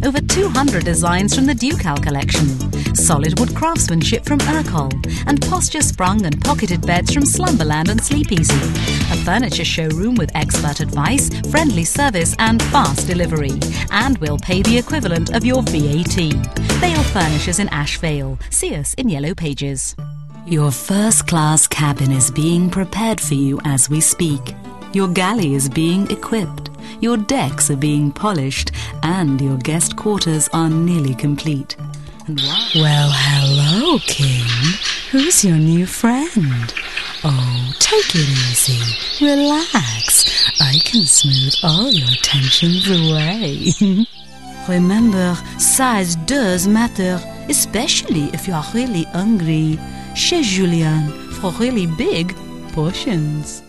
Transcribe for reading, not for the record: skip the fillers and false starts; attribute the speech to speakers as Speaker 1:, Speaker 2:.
Speaker 1: Over 200 designs from the Ducal collection. Solid wood craftsmanship from Urcol. And posture-sprung and pocketed beds from Slumberland and Sleep Easy. A furniture showroom with expert advice, friendly service and fast delivery. And we'll pay the equivalent of your VAT. Vale Furnishers in Ash Vale. See us in Yellow Pages. Your first-class cabin is being prepared for you as we speak. Your galley is being equipped. Your decks are being polished. And your guest quarters are nearly complete. And
Speaker 2: well, hello, King. Who's your new friend? Oh, take it easy. Relax. I can smooth all your tensions away.
Speaker 1: Remember, size does matter, especially if you are really hungry. Chez Julien, for really big portions.